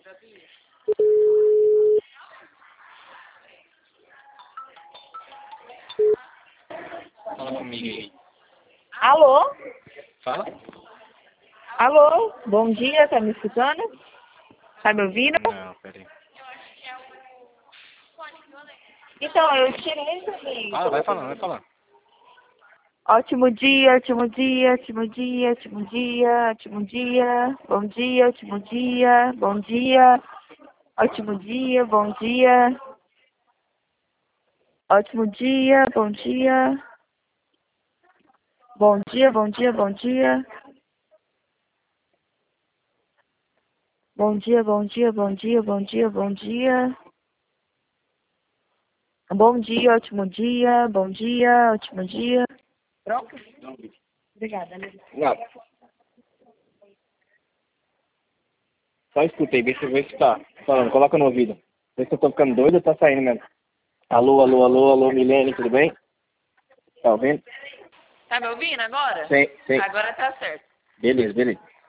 Fala comigo aí. Alô? Fala? Alô? Bom dia, tá me escutando? Tá me ouvindo? Não, peraí. Então, eu tirei também. Fala, vai falando, vai falando. Ótimo dia, ótimo dia, ótimo dia, ótimo dia, ótimo dia. Bom dia, ótimo dia, bom dia. Ótimo dia, bom dia. Ótimo dia, bom dia. Bom dia, bom dia, bom dia. Bom dia, bom dia, bom dia, bom dia, bom dia. Bom dia, ótimo dia, bom dia, ótimo dia. Pronto? Obrigada, né? Nada. Só escuta aí, vê se tá falando. Coloca no ouvido. Vê se eu tô ficando doido ou tá saindo mesmo. Alô, alô, alô, alô, Milene, tudo bem? Tá ouvindo? Tá me ouvindo agora? Sim, sim. Agora tá certo. Beleza, beleza.